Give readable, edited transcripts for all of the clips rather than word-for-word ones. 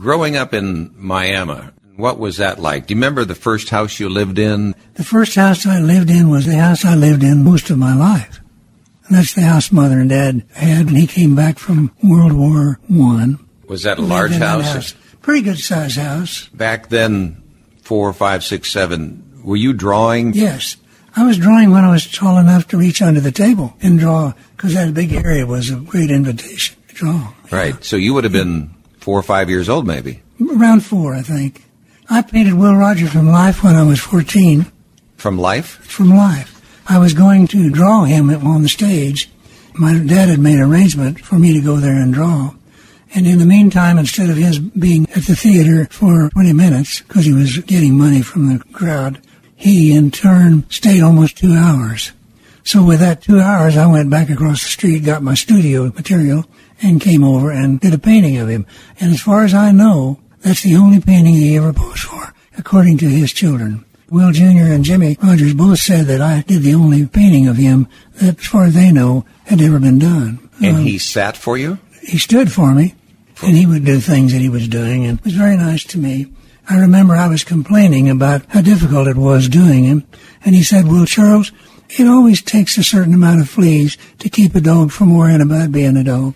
Growing up in Miami, what was that like? Do you remember the first house you lived in? The first house I lived in was the house I lived in most of my life. And that's the house Mother and Dad had when he came back from World War I. Was that a large house? Pretty good-sized house. Back then, 4, 5, 6, 7, were you drawing? Yes. I was drawing when I was tall enough to reach under the table and draw, because that big area was a great invitation to draw. Right. So you would have been 4 or 5 years old, maybe. Around 4, I think. I painted Will Rogers from life when I was 14. From life? From life. I was going to draw him on the stage. My dad had made an arrangement for me to go there and draw. And in the meantime, instead of his being at the theater for 20 minutes, because he was getting money from the crowd, he in turn stayed almost 2 hours. So with that 2 hours, I went back across the street, got my studio material, and came over and did a painting of him. And as far as I know, that's the only painting he ever posed for, according to his children. Will Jr. and Jimmy Rogers both said that I did the only painting of him that, as far as they know, had ever been done. And he sat for you? He stood for me, and he would do things that he was doing, and it was very nice to me. I remember I was complaining about how difficult it was doing him, and he said, "Well, Charles, it always takes a certain amount of fleas to keep a dog from worrying about being a dog."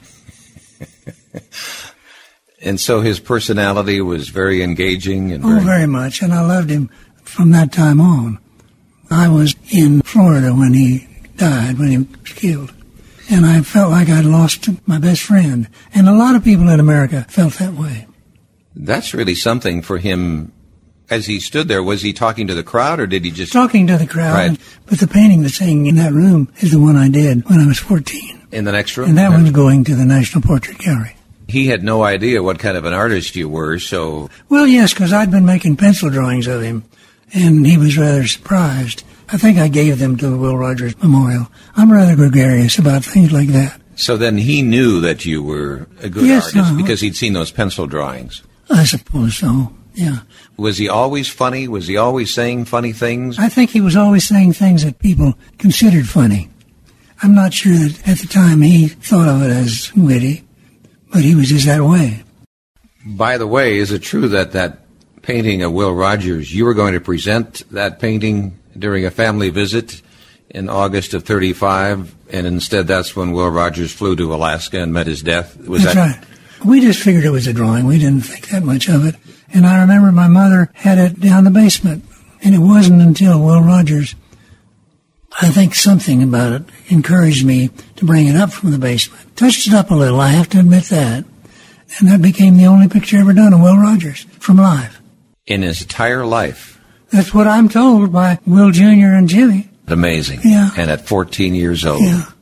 And so his personality was very engaging? And very much, and I loved him from that time on. I was in Florida when he died, when he was killed, and I felt like I'd lost my best friend, and a lot of people in America felt that way. That's really something for him. As he stood there, was he talking to the crowd, or did he just... Talking to the crowd, right. But the painting that's hanging in that room is the one I did when I was 14. In the next room? And that one's going to the National Portrait Gallery. He had no idea what kind of an artist you were, so... Well, yes, because I'd been making pencil drawings of him, and he was rather surprised. I think I gave them to the Will Rogers Memorial. I'm rather gregarious about things like that. So then he knew that you were a good artist because he'd seen those pencil drawings. I suppose so, yeah. Was he always funny? Was he always saying funny things? I think he was always saying things that people considered funny. I'm not sure that at the time he thought of it as witty, but he was just that way. By the way, is it true that that painting of Will Rogers, you were going to present that painting during a family visit in August of 35, and instead that's when Will Rogers flew to Alaska and met his death? That's right. We just figured it was a drawing. We didn't think that much of it. And I remember my mother had it down the basement, and it wasn't until Will Rogers, I think something about it encouraged me to bring it up from the basement. Touched it up a little, I have to admit that. And that became the only picture ever done of Will Rogers from life. In his entire life? That's what I'm told by Will Jr. and Jimmy. Amazing. Yeah. And at 14 years old. Yeah.